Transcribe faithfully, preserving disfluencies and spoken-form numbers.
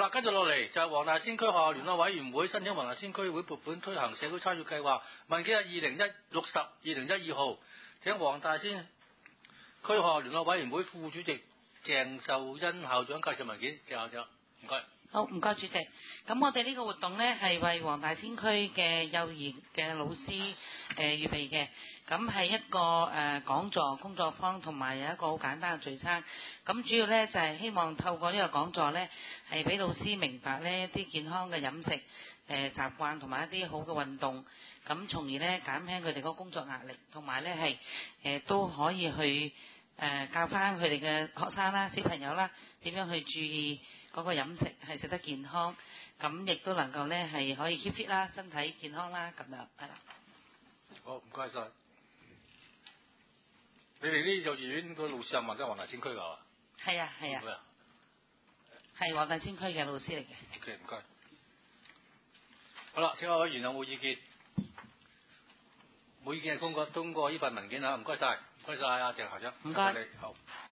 跟住落嚟就係黃大仙區學校聯絡委員會申請黃大仙區會撥款推行社區參與計劃，文件係二零一六十二零一二號，請黃大仙區學校聯絡委員會副主席鄭秀欣校長介紹文件。鄭校長，唔該。 好，唔該主席。咁我哋呢個活動呢，係為黃大仙區嘅幼兒嘅老師誒、呃、預備嘅。咁係一個誒、呃、講座工作坊，同埋有一個好簡單嘅聚餐。咁主要呢，就係、是、希望透過呢個講座呢，係俾老師明白呢一啲健康嘅飲食誒、呃、習慣，同埋一啲好嘅運動。咁從而呢，減輕佢哋個工作壓力，同埋呢係誒、呃、都可以去誒、呃、教翻佢哋嘅學生啦、小朋友啦，點樣去注意嗰個飲食係食得健康，咁亦都能夠咧係可以 keep fit 啦，身體健康啦，咁樣係啦。 好，唔該晒。你哋啲幼兒園個老師係咪都係黃大仙區㗎？ 係啊係啊，係黃大仙區嘅老師嚟嘅。 OK， 唔該。好啦，請各位委員有冇意見？冇意見係通過通過呢份文件啊，唔該晒，唔該晒啊鄭校長。 唔該。 你好。